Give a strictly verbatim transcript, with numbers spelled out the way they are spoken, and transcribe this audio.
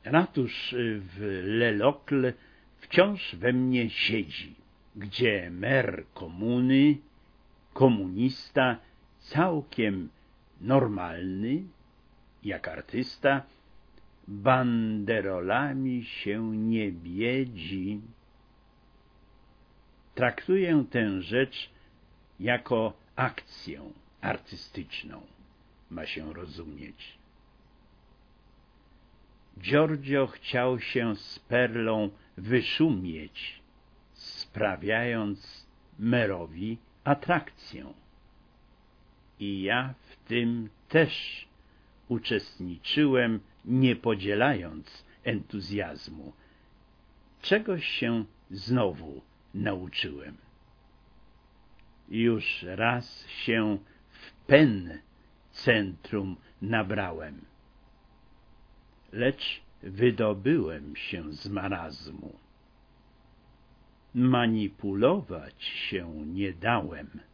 Ratusz w Lelocle wciąż we mnie siedzi, gdzie mer komuny, komunista, całkiem normalny, jak artysta, banderolami się nie biedzi. Traktuję tę rzecz jako akcję artystyczną, ma się rozumieć. Giorgio chciał się z Perlą wyszumieć, sprawiając merowi atrakcję. I ja w tym też uczestniczyłem, nie podzielając entuzjazmu. Czegoś się znowu nauczyłem. Już raz się w pen centrum nabrałem, lecz wydobyłem się z marazmu. Manipulować się nie dałem.